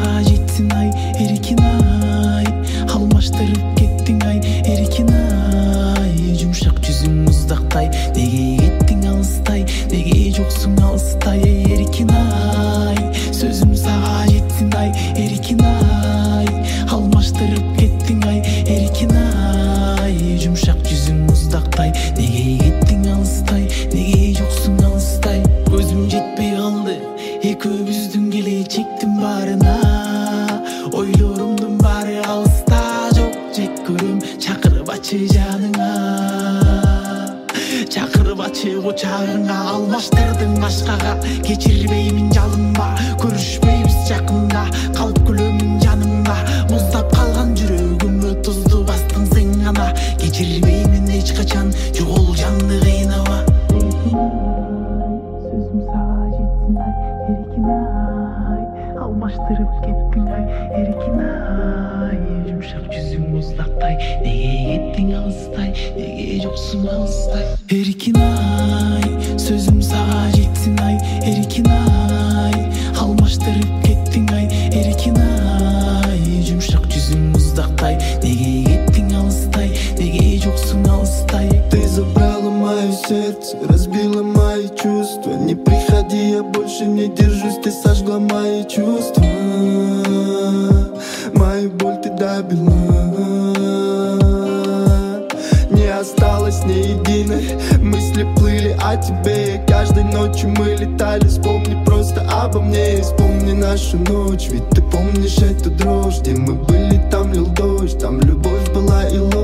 сага жетсин ай эркин ай, алмаштырып кеттиң ай эркин ай, жумшак жүзүң муздактай, неге кеттиң алыстай, неге жоксуң алыстай эркин ай, сөзүм сага жетсин ай эркин ай, алмаштырып кеттиң ай эркин ай, жумшак жүзүң муздактай, неге кеттиң алыстай, неге жоксуң алыстай. Көзүм жетпей калды экөөбүздүн келечектин баарына, ойлорумдун баары алыста жок жек көрөм, чакырып ачы жаныңа, чакырып ачы кучагыңа, алмаштырдың башкага, кечирбеймин жалынба, көрүшпөйбүз жакында, калып күлөмүн жаныңда, муздап калган жүрөгүмө тузду бастың сен гана, кечирбеймин эч качан, жогол жанды кыйнама. Сөзүм сага жетсин ай эркин ай, алмаштырып кеттиң ай эркин ай, жумшак жүзүң муздактай, неге кеттиң алыстай, неге жоксуң алыстай эркин ай, сөзүм сага жетсин ай эркин ай, алмаштырып кеттиң ай эркин ай, жумшак жүзүң муздактай, неге кеттиң алыстай, неге жоксуң алыстай. Ты забрала мое сердце, разбила мои чувства. Не приходи, я больше не держусь, ты сожгла мои чувства. Мою боль ты добила, не осталось ни единой. Мысли плыли о тебе, и каждой ночью мы летали. Вспомни просто обо мне, вспомни нашу ночь. Ведь ты помнишь эту дрожь, где мы были, там лил дождь, там любовь была и ложь.